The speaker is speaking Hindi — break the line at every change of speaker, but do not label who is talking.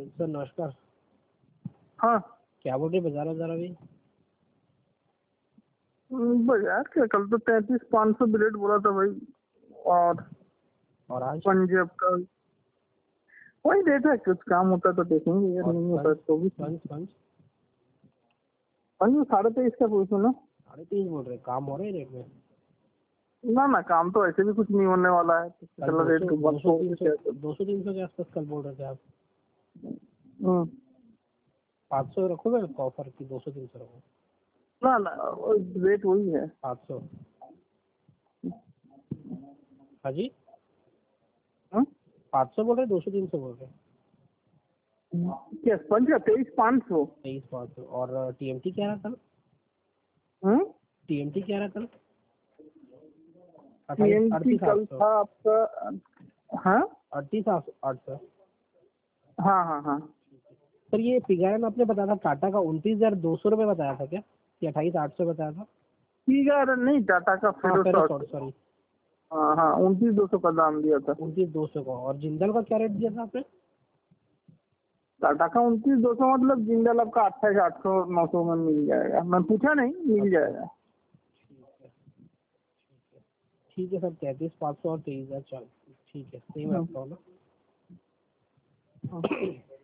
सर नमस्कार।
हाँ
क्या बोल रहे बाजार बाजार अभी?
बाजार क्या, कल तो 33,500 बिलेट बोला था भाई। और
आज
पंजाब का वही रेट है, कुछ काम होता तो देखेंगे यार,
और
नहीं होता तो भी
पंच पंच
पंज 23.5 का पूछो ना।
23.5 बोल रहे, काम हो रहे हैं रेट में?
ना काम तो ऐसे भी कुछ नहीं होने वाला है,
कल
चलो रेट
200-300 के आसपास कल बोल रहे थे आप। 500 रखोगे ऑफर की? 200-300 रखो।
ना रेट वही है
500। हाँ जी, 500 बोल रहे, 200-300 बोल रहे?
क्या पंज का 23,500।
23-500। और टीएमटी क्या रहा कल? टीएमटी क्या रहा कल?
TMT कल था आपका, हाँ
38,800।
हाँ।
सर ये फिगर आपने बताया था टाटा का 29,200 रुपये बताया था क्या, कि 28,800 बताया था?
ठीक है, नहीं टाटा का
फेरोशॉट, सॉरी।
हाँ 29,200 का दाम दिया था।
29,200 का। और जिंदल का क्या रेट दिया था आपने?
टाटा का 29,200 मतलब जिंदल आपका 28,800-900 में मिल जाएगा, मैं पूछा नहीं, मिल जाएगा।
ठीक है सर, 33,500 और 23,000। ठीक है, सही मैं रखता हूँ ना।